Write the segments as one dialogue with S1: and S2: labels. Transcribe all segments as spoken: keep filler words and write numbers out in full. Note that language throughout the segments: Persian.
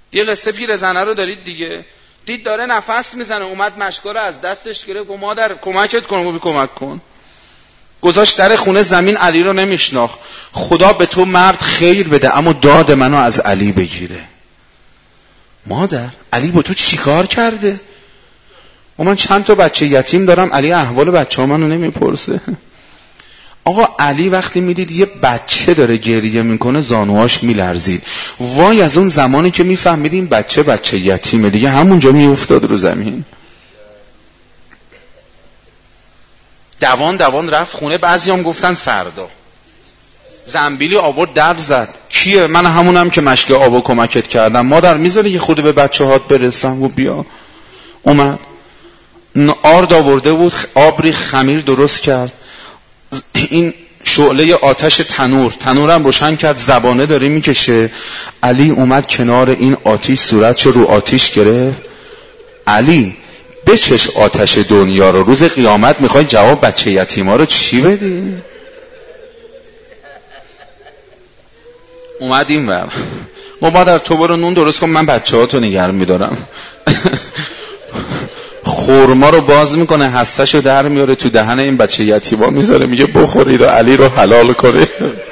S1: یه قصه پیرزنه رو دارید دیگه، دید داره نفس میزنه، اومد مشکا رو از دستش گرفت و مادر کمکت کنم و بی کمک کن. گذاشت در خونه زمین. علی رو نمیشناخت. خدا به تو مرد خیر بده اما داد منو از علی بگیره. مادر علی با تو چیکار کرده؟ و من چند تا بچه یتیم دارم، علی احوال بچه ها منو نمیپرسه. آقا علی وقتی میدید یه بچه داره گریه میکنه زانوهاش میلرزید. وای از اون زمانی که میفهمیدیم بچه بچه یتیمه دیگه همونجا میافتاد رو زمین. دوان دوان رفت خونه. بعضی هم گفتن فردا. زنبیلی آورد در زد. کیه؟ من همونم که مشک آب کمکت کردم. مادر میذاری یه خودی به بچه هات برسم؟ و بیا. اومد آرد آورده بود، آبری خمیر درست کرد. این شعله آتش تنور تنورم روشن کرد، زبانه داره میکشه. علی اومد کنار این آتش صورتشو رو آتش گرفت. علی بچش آتش دنیا رو، روز قیامت میخوای جواب بچه یتیما رو چی بدی؟ اومد این ور. ما مادر تو برو نون درست کن، من بچه ها تو نگرم میدارم. خورما رو باز میکنه، هستشو در میاره تو دهن این بچه یتیما میذاره، میگه بخورید و علی رو حلال کنه.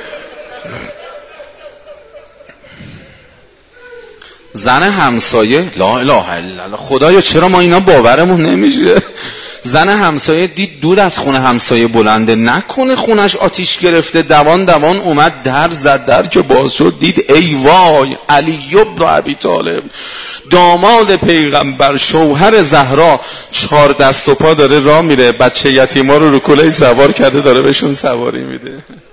S1: زن همسایه، لا اله الا الله، خدایا چرا ما اینا باورمون نمیشه. زن همسایه دید دور از خونه همسایه بلنده، نکنه خونش آتیش گرفته. دوان دوان اومد در زد. در که باز شد دید ای وای، علی ابن ابی طالب داماد پیغمبر شوهر زهرا چهار دست و پا داره راه میره، بچه یتیما رو رو کلهش سوار کرده داره بهشون سواری میده.